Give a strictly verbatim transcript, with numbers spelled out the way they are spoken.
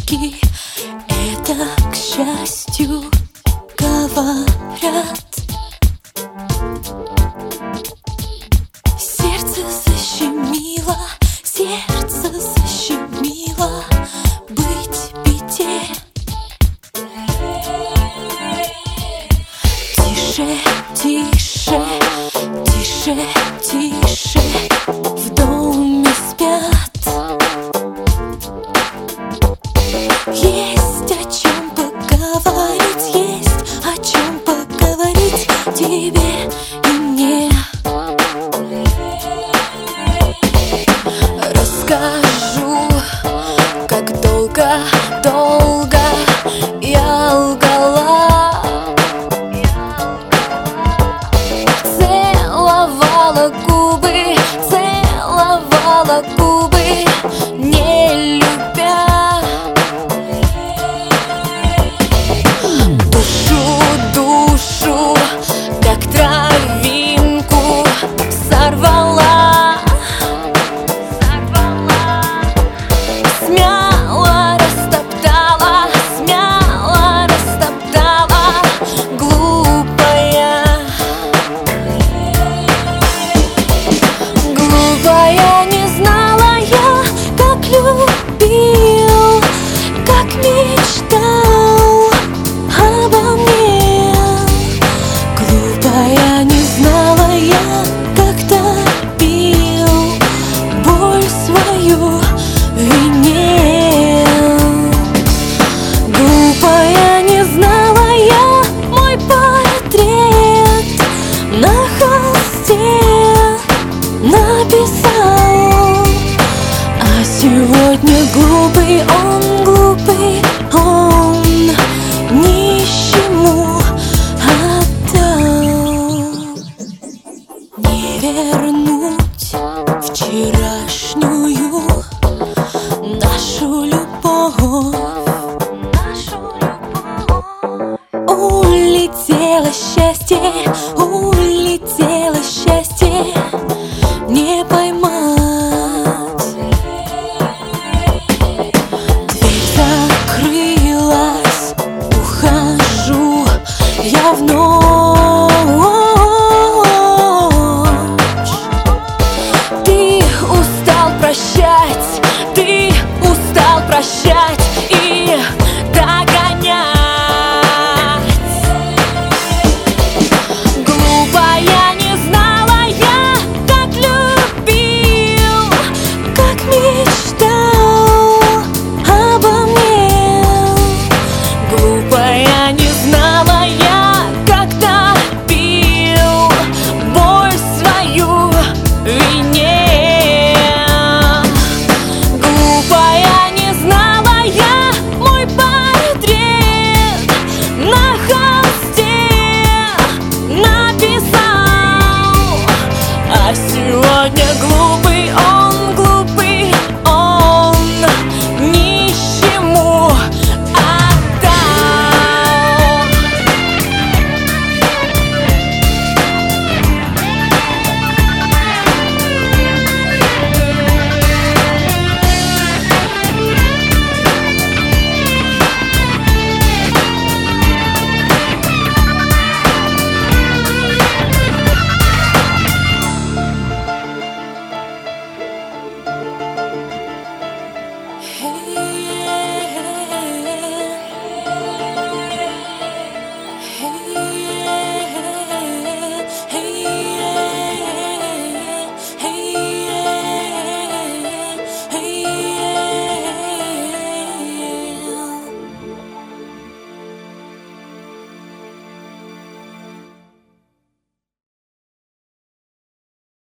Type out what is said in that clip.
ошибки, это, к счастью, говорят. Сердце защемило, сердце защемило быть в беде. Тише, тише, тише, тише, в доме спят. Есть о чем поговорить, есть о чем поговорить тебе и мне. Расскажу, как долго, долго я лгала, целовала губы, целовала губы, не любя. Душу, душу, как травинку сорвала, смяло растоптала, смяло растоптала, глупая. Глупая, не знала я, как любил, как мечтал обо мне. Глупая, не знала я, как топил боль свою в вине. Глупая, не знала я, мой портрет на холсте написал. А сегодня глупый он, глупый он нищему отдал. Не вернуть вчерашнюю нашу любовь, нашу любовь. Улетело счастье,